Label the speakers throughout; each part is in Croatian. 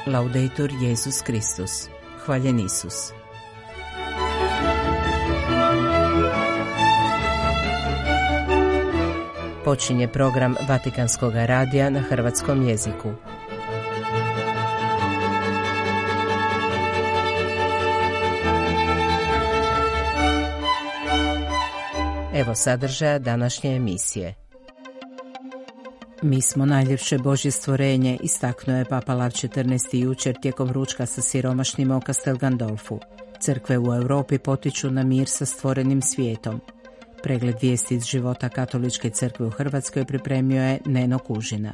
Speaker 1: Laudetur Jesus Kristus. Hvaljen Isus. Počinje program Vatikanskog radija na hrvatskom jeziku. Evo sadržaja današnje emisije. Mi smo najljepše Božje stvorenje, istaknuo je Papa Lav XIV. Jučer tijekom ručka sa siromašnima u Castel Gandolfu. Crkve u Europi potiču na mir sa stvorenim svijetom. Pregled vijesti iz života Katoličke crkve u Hrvatskoj pripremio je Neno Kužina.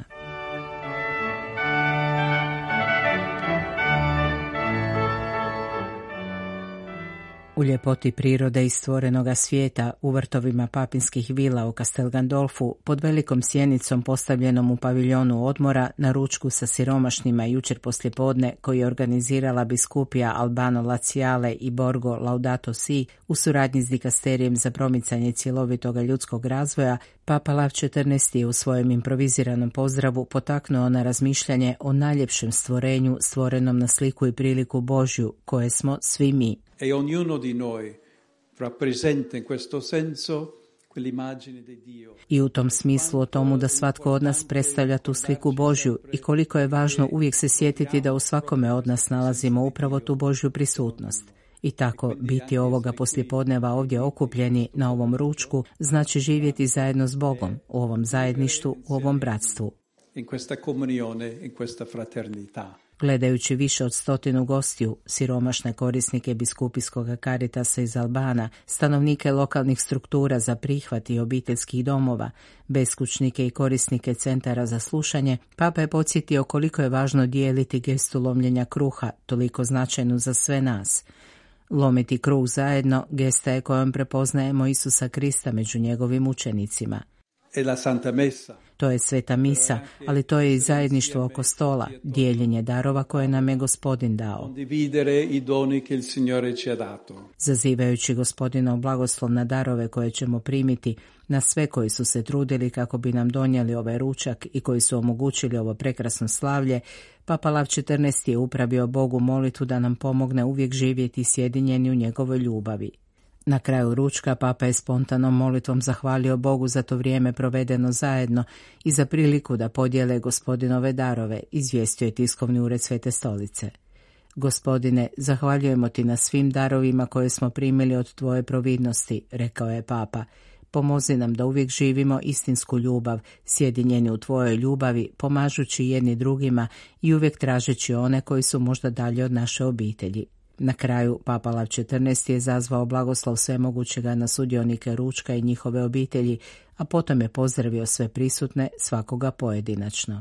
Speaker 1: U ljepoti prirode i stvorenoga svijeta, u vrtovima papinskih vila u Castel Gandolfu, pod velikom sjenicom postavljenom u paviljonu odmora, na ručku sa siromašnima jučer poslijepodne, koji je organizirala biskupija Albano Laziale i Borgo Laudato Si u suradnji s dikasterijem za promicanje cjelovitoga ljudskog razvoja, Papa Lav XIV. Je u svojem improviziranom pozdravu potaknuo na razmišljanje o najljepšem stvorenju stvorenom na sliku i priliku Božju, koje smo svi mi.
Speaker 2: E ognuno di noi rappresenta in questo senso quell'immagine di Dio.
Speaker 1: I u tom smislu o tomu da svatko od nas predstavlja tu sliku Božju i koliko je važno uvijek se sjetiti da u svakome od nas nalazimo upravo tu Božju prisutnost. I tako biti ovoga poslijepodneva ovdje okupljeni na ovom ručku znači živjeti zajedno s Bogom, u ovom zajedništvu, u ovom bratstvu.
Speaker 2: In questa comunione, in questa fraternità.
Speaker 1: Gledajući više od 100 gostiju, siromašne korisnike biskupijskog Caritasa iz Albana, stanovnike lokalnih struktura za prihvat i obiteljskih domova, beskućnike i korisnike centara za slušanje, Papa je podsjetio koliko je važno dijeliti gestu lomljenja kruha, toliko značajnu za sve nas. Lomiti kruh zajedno gesta je kojom prepoznajemo Isusa Krista među njegovim učenicima.
Speaker 2: E la Santa Messa.
Speaker 1: To je sveta misa, ali to je i zajedništvo oko stola, dijeljenje darova koje nam je Gospodin dao. Zazivajući Gospodinov blagoslov na darove koje ćemo primiti, na sve koji su se trudili kako bi nam donijeli ovaj ručak i koji su omogućili ovo prekrasno slavlje, Papa Lav XIV. Je upravio Bogu molitvu da nam pomogne uvijek živjeti sjedinjeni u njegovoj ljubavi. Na kraju ručka Papa je spontanom molitvom zahvalio Bogu za to vrijeme provedeno zajedno i za priliku da podijele Gospodinove darove, izvijestio je tiskovni ured Svete Stolice. Gospodine, zahvaljujemo ti na svim darovima koje smo primili od tvoje providnosti, rekao je Papa. Pomozi nam da uvijek živimo istinsku ljubav, sjedinjeni u tvojoj ljubavi, pomažući jedni drugima i uvijek tražeći one koji su možda dalje od naše obitelji. Na kraju, Papa Lav XIV. Je zazvao blagoslov svemogućega na sudionike ručka i njihove obitelji, a potom je pozdravio sve prisutne, svakoga pojedinačno.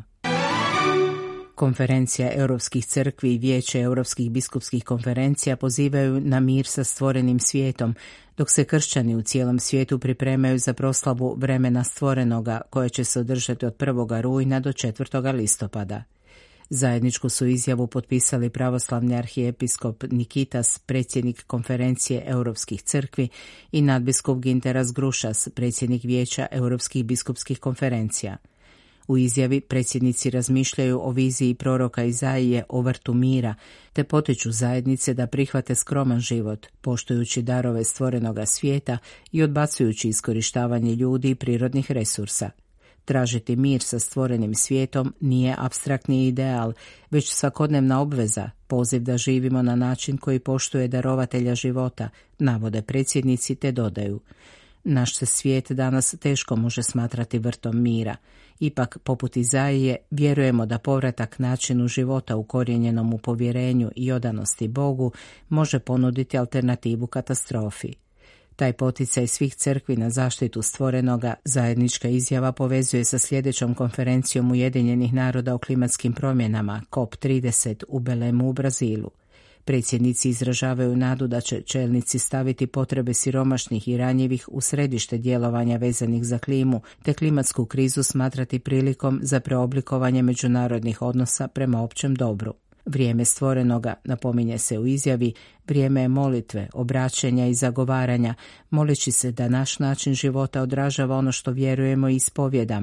Speaker 1: Konferencija Europskih crkvi i Vijeće Europskih biskupskih konferencija pozivaju na mir sa stvorenim svijetom, dok se kršćani u cijelom svijetu pripremaju za proslavu vremena stvorenoga, koje će se održati od 1. rujna do 4. listopada. Zajedničku su izjavu potpisali pravoslavni arhijepiskop Nikitas, predsjednik konferencije Europskih crkvi, i nadbiskup Ginteras Grušas, predsjednik Vijeća Europskih biskupskih konferencija. U izjavi predsjednici razmišljaju o viziji proroka Izaije o vrtu mira, te potiču zajednice da prihvate skroman život, poštujući darove stvorenoga svijeta i odbacujući iskorištavanje ljudi i prirodnih resursa. Tražiti mir sa stvorenim svijetom nije apstraktni ideal, već svakodnevna obveza, poziv da živimo na način koji poštuje darovatelja života, navode predsjednici te dodaju. Naš se svijet danas teško može smatrati vrtom mira. Ipak, poput Izaije, vjerujemo da povratak načinu života ukorijenjenom u povjerenju i odanosti Bogu može ponuditi alternativu katastrofi. Taj poticaj svih crkvi na zaštitu stvorenoga zajednička izjava povezuje sa sljedećom konferencijom Ujedinjenih naroda o klimatskim promjenama COP30 u Belemu u Brazilu. Predsjednici izražavaju nadu da će čelnici staviti potrebe siromašnih i ranjivih u središte djelovanja vezanih za klimu, te klimatsku krizu smatrati prilikom za preoblikovanje međunarodnih odnosa prema općem dobru. Vrijeme stvorenoga, napominje se u izjavi, vrijeme je molitve, obraćanja i zagovaranja, moleći se da naš način života odražava ono što vjerujemo i ispovjedamo.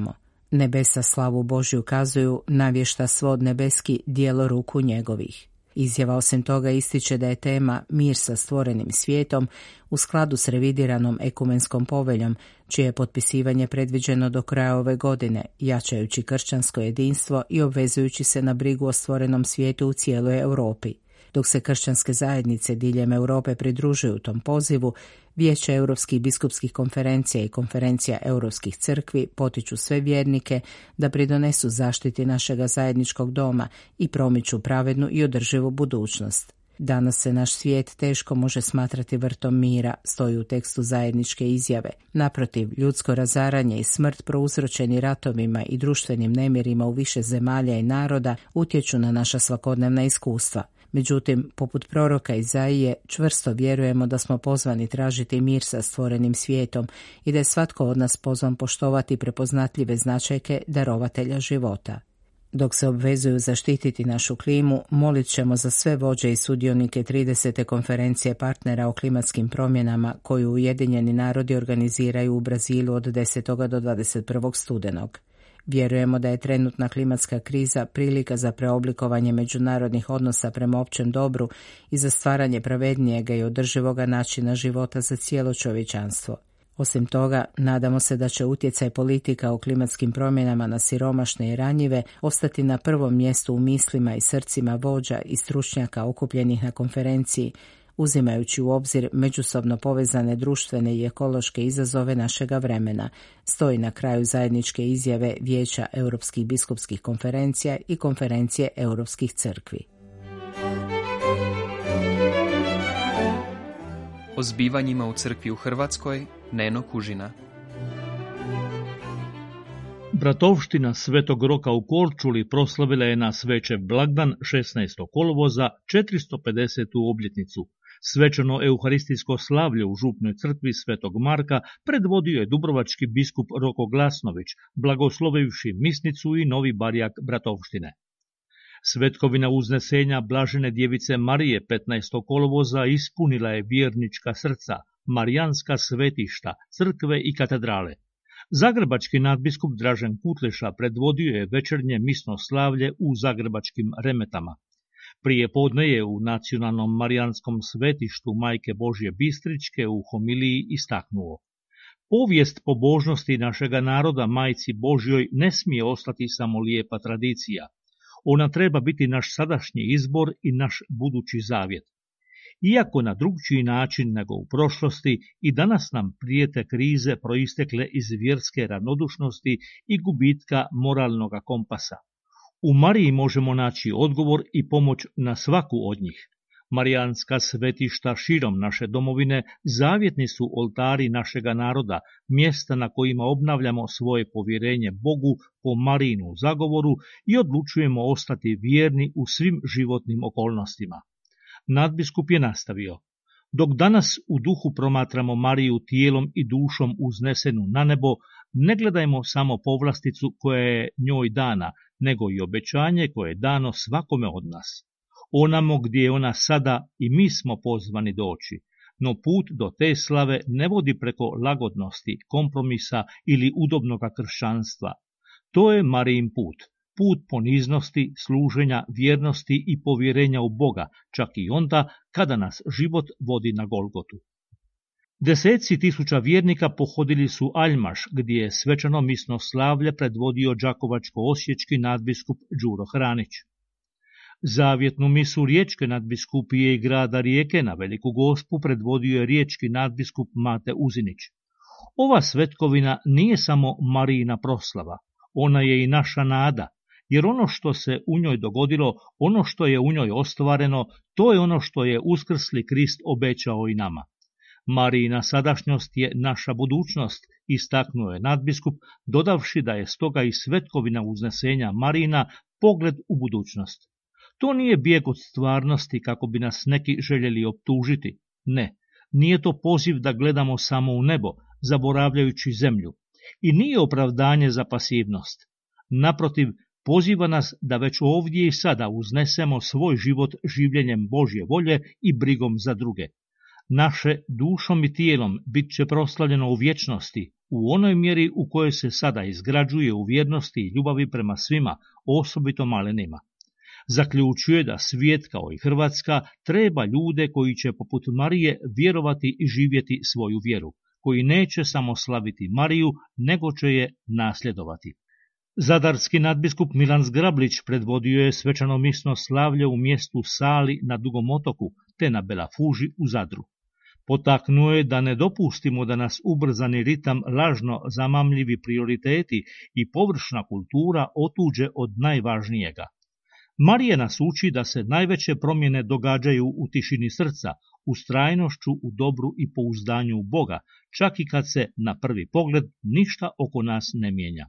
Speaker 1: Nebesa slavu Božju ukazuju, navješta svod nebeski dijelo ruku njegovih. Izjava osim toga ističe da je tema mir sa stvorenim svijetom u skladu s revidiranom ekumenskom poveljom, čije je potpisivanje predviđeno do kraja ove godine, jačajući kršćansko jedinstvo i obvezujući se na brigu o stvorenom svijetu u cijeloj Europi. Dok se kršćanske zajednice diljem Europe pridružuju tom pozivu, Vijeće Europskih biskupskih konferencija i Konferencija Europskih crkvi potiču sve vjernike da pridonesu zaštiti našega zajedničkog doma i promiču pravednu i održivu budućnost. Danas se naš svijet teško može smatrati vrtom mira, stoji u tekstu zajedničke izjave. Naprotiv, ljudsko razaranje i smrt prouzročeni ratovima i društvenim nemirima u više zemalja i naroda utječu na naša svakodnevna iskustva. Međutim, poput proroka Izaije, čvrsto vjerujemo da smo pozvani tražiti mir sa stvorenim svijetom i da je svatko od nas pozvan poštovati prepoznatljive značajke darovatelja života. Dok se obvezuju zaštititi našu klimu, molit ćemo za sve vođe i sudionike 30. konferencije partnera o klimatskim promjenama koju Ujedinjeni narodi organiziraju u Brazilu od 10. do 21. studenog. Vjerujemo da je trenutna klimatska kriza prilika za preoblikovanje međunarodnih odnosa prema općem dobru i za stvaranje pravednijega i održivoga načina života za cijelo čovječanstvo. Osim toga, nadamo se da će utjecaj politika o klimatskim promjenama na siromašne i ranjive ostati na prvom mjestu u mislima i srcima vođa i stručnjaka okupljenih na konferenciji, uzimajući u obzir međusobno povezane društvene i ekološke izazove našega vremena, stoji na kraju zajedničke izjave Vijeća Europskih biskupskih konferencija i Konferencije Europskih crkvi.
Speaker 3: O zbivanjima u crkvi u Hrvatskoj, Neno Kužina.
Speaker 4: Bratovština Svetog Roka u Korčuli proslavila je na Svećev blagdan 16. kolovoza 450. obljetnicu. Svečano euharistijsko slavlje u župnoj crkvi Svetog Marka predvodio je dubrovački biskup Roko Glasnović, blagoslovivši misnicu i novi barjak bratovštine. Svetkovina uznesenja Blažene djevice Marije 15. kolovoza ispunila je vjernička srca, marijanska svetišta, crkve i katedrale. Zagrebački nadbiskup Dražen Kutleša predvodio je večernje misno slavlje u zagrebačkim Remetama. Prije podne je u nacionalnom marijanskom svetištu Majke Božje Bistričke u homiliji istaknuo: povijest pobožnosti našega naroda Majci Božjoj ne smije ostati samo lijepa tradicija. Ona treba biti naš sadašnji izbor i naš budući zavjet. Iako na drugčiji način nego u prošlosti, i danas nam prijete krize proistekle iz vjerske ravnodušnosti i gubitka moralnog kompasa. U Mariji možemo naći odgovor i pomoć na svaku od njih. Marijanska svetišta širom naše domovine zavjetni su oltari našega naroda, mjesta na kojima obnavljamo svoje povjerenje Bogu po Marijinu zagovoru i odlučujemo ostati vjerni u svim životnim okolnostima. Nadbiskup je nastavio: dok danas u duhu promatramo Mariju tijelom i dušom uznesenu na nebo, ne gledajmo samo povlasticu koja je njoj dana, nego i obećanje koje je dano svakome od nas. Onamo gdje je ona sada i mi smo pozvani doći, no put do te slave ne vodi preko lagodnosti, kompromisa ili udobnoga kršćanstva. To je Marijin put, put poniznosti, služenja, vjernosti i povjerenja u Boga, čak i onda kada nas život vodi na Golgotu. Deseci tisuća vjernika pohodili su Aljmaš, gdje je svečano misno slavlje predvodio đakovačko-osječki nadbiskup Đuro Hranić. Zavjetnu misu riječke nadbiskupije i grada Rijeke na Veliku Gospu predvodio je riječki nadbiskup Mate Uzinić. Ova svetkovina nije samo Marijina proslava, ona je i naša nada, jer ono što se u njoj dogodilo, ono što je u njoj ostvareno, to je ono što je uskrsli Krist obećao i nama. Marijina sadašnjost je naša budućnost, istaknuo je nadbiskup, dodavši da je stoga i svetkovina uznesenja Marijina pogled u budućnost. To nije bijeg od stvarnosti kako bi nas neki željeli optužiti. Ne, nije to poziv da gledamo samo u nebo, zaboravljajući zemlju. I nije opravdanje za pasivnost. Naprotiv, poziva nas da već ovdje i sada uznesemo svoj život življenjem Božje volje i brigom za druge. Naše dušom i tijelom bit će proslavljeno u vječnosti, u onoj mjeri u kojoj se sada izgrađuje u vjernosti i ljubavi prema svima, osobito malenima. Zaključuje da svijet, kao i Hrvatska, treba ljude koji će poput Marije vjerovati i živjeti svoju vjeru, koji neće samo slaviti Mariju, nego će je nasljedovati. Zadarski nadbiskup Milan Zgrablić predvodio je svečano misno slavlje u mjestu Sali na Dugom otoku, te na Belafuži u Zadru. Potaknuo je da ne dopustimo da nas ubrzani ritam, lažno zamamljivi prioriteti i površna kultura otuđe od najvažnijega. Marija nas uči da se najveće promjene događaju u tišini srca, ustrajnošću u dobru i pouzdanju u Boga, čak i kad se na prvi pogled ništa oko nas ne mijenja.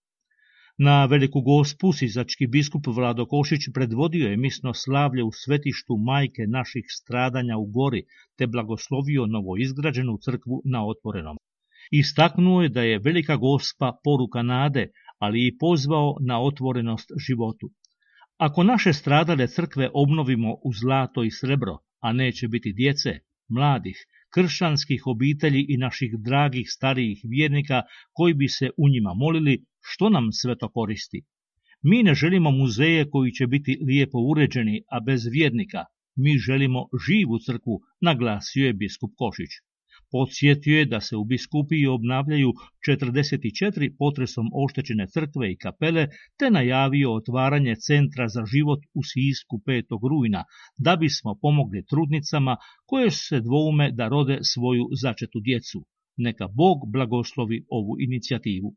Speaker 4: Na Veliku Gospu sisački biskup Vlado Košić predvodio je misno slavlje u svetištu Majke naših stradanja u Gori, te blagoslovio novoizgrađenu crkvu na Otvorenom. Istaknuo je da je Velika Gospa poruka nade, ali i pozvao na otvorenost životu. Ako naše stradale crkve obnovimo u zlato i srebro, a neće biti djece, mladih, kršćanskih obitelji i naših dragih starijih vjernika koji bi se u njima molili, što nam sve to koristi? Mi ne želimo muzeje koji će biti lijepo uređeni, a bez vjernika. Mi želimo živu crkvu, naglasio je biskup Košić. Podsjetio je da se u biskupiji obnavljaju 44 potresom oštećene crkve i kapele, te najavio otvaranje centra za život u Sisku 5. rujna, da bismo pomogli trudnicama koje se dvoume da rode svoju začetu djecu. Neka Bog blagoslovi ovu inicijativu.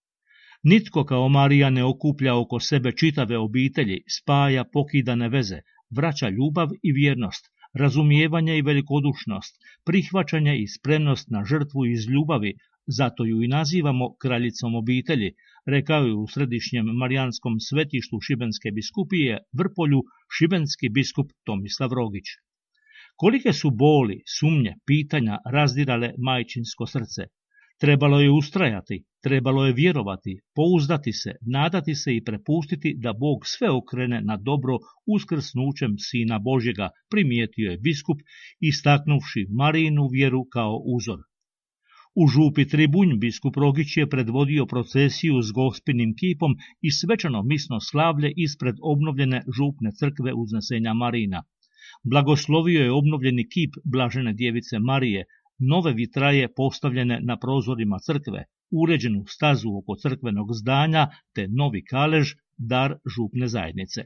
Speaker 4: Nitko kao Marija ne okuplja oko sebe čitave obitelji, spaja pokidane veze, vraća ljubav i vjernost, razumijevanje i velikodušnost, prihvaćanje i spremnost na žrtvu iz ljubavi, zato ju i nazivamo kraljicom obitelji, rekao je u središnjem marijanskom svetištu Šibenske biskupije Vrpolju šibenski biskup Tomislav Rogić. Kolike su boli, sumnje, pitanja razdirale majčinsko srce. Trebalo je ustrajati, trebalo je vjerovati, pouzdati se, nadati se i prepustiti da Bog sve okrene na dobro uskrsnućem Sina Božjega, primijetio je biskup, istaknuvši Marijinu vjeru kao uzor. U župi Tribunj biskup Rogić je predvodio procesiju s Gospinim kipom i svečano misno slavlje ispred obnovljene župne crkve Uznesenja Marina. Blagoslovio je obnovljeni kip Blažene djevice Marije, nove vitraje postavljene na prozorima crkve, uređenu stazu oko crkvenog zdanja te novi kalež, dar župne zajednice.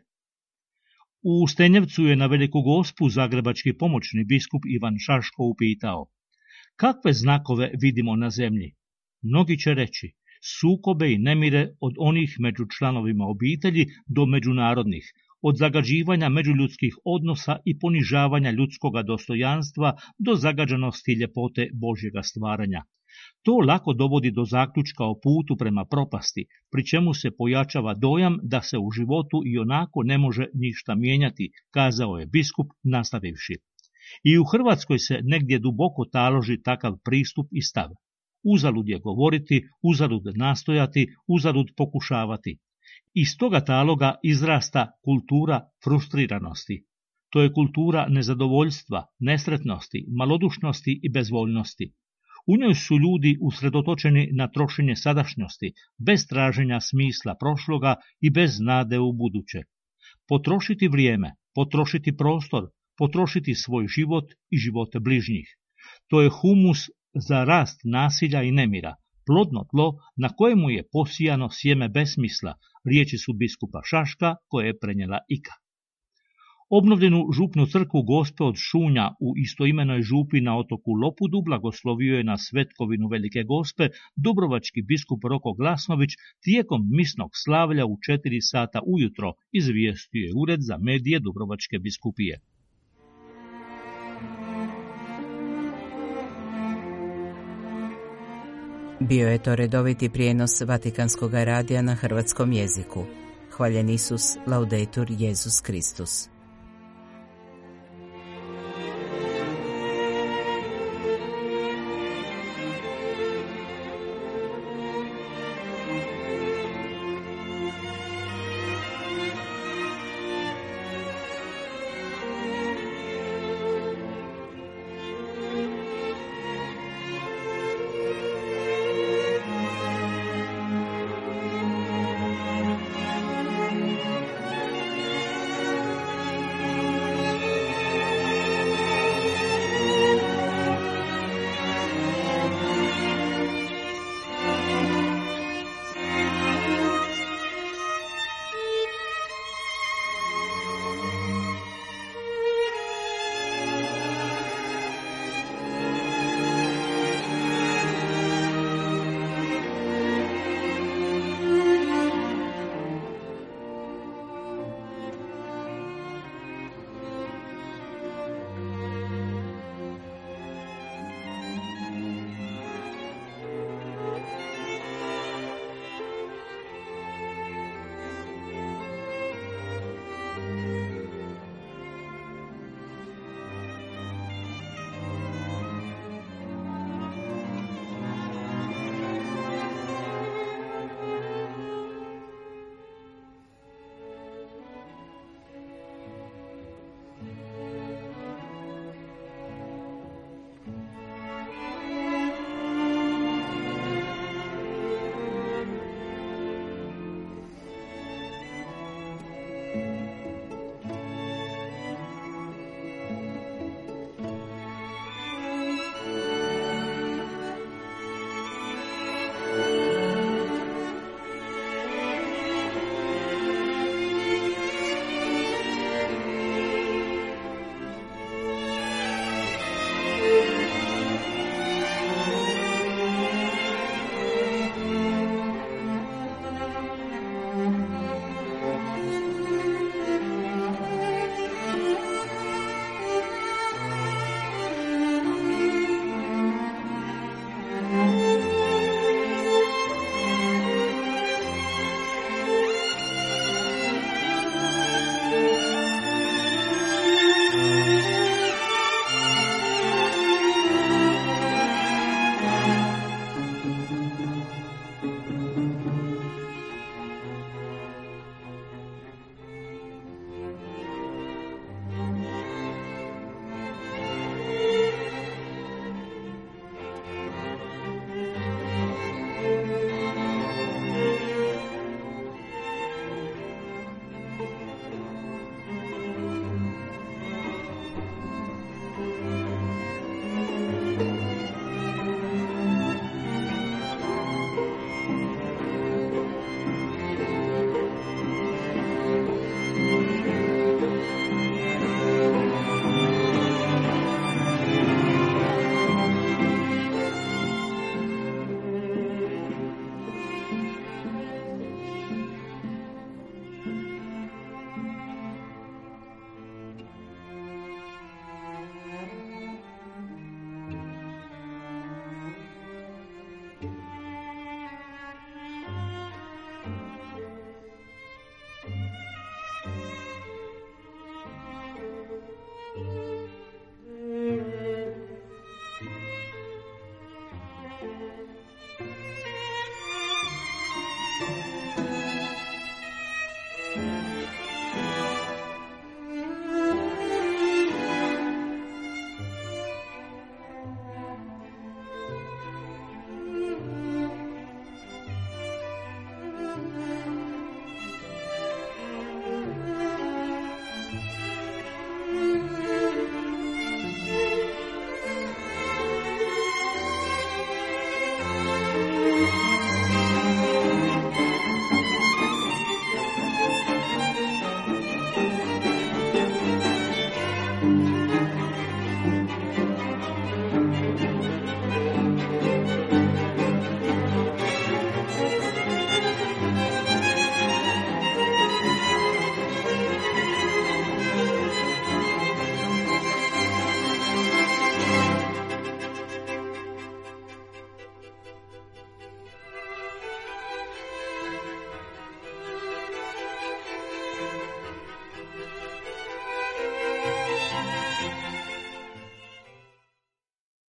Speaker 4: U Stenjevcu je na Veliku Gospu zagrebački pomoćni biskup Ivan Šaško upitao: kakve znakove vidimo na zemlji? Mnogi će reći sukobe i nemire od onih među članovima obitelji do međunarodnih, od zagađivanja međuljudskih odnosa i ponižavanja ljudskoga dostojanstva do zagađenosti ljepote Božjega stvaranja. To lako dovodi do zaključka o putu prema propasti, pri čemu se pojačava dojam da se u životu i onako ne može ništa mijenjati, kazao je biskup nastavivši. I u Hrvatskoj se negdje duboko taloži takav pristup i stav. Uzalud je govoriti, uzalud nastojati, uzalud pokušavati. Iz toga taloga izrasta kultura frustriranosti. To je kultura nezadovoljstva, nesretnosti, malodušnosti i bezvoljnosti. U njoj su ljudi usredotočeni na trošenje sadašnjosti, bez traženja smisla prošloga i bez nade u buduće. Potrošiti vrijeme, potrošiti prostor, potrošiti svoj život i živote bližnjih. To je humus za rast nasilja i nemira, plodno tlo na kojemu je posijano sjeme besmisla, riječi su biskupa Šaška koje je prenijela Ika. Obnovljenu župnu crkvu Gospe od Šunja u istoimenoj župi na otoku Lopudu blagoslovio je na svetkovinu Velike Gospe dubrovački biskup Roko Glasnović tijekom misnog slavlja u 4 sata ujutro, izvijestio je Ured za medije Dubrovačke biskupije.
Speaker 1: Bio je to redoviti prijenos Vatikanskog radija na hrvatskom jeziku. Hvaljen Isus, laudetur Jesus Kristus.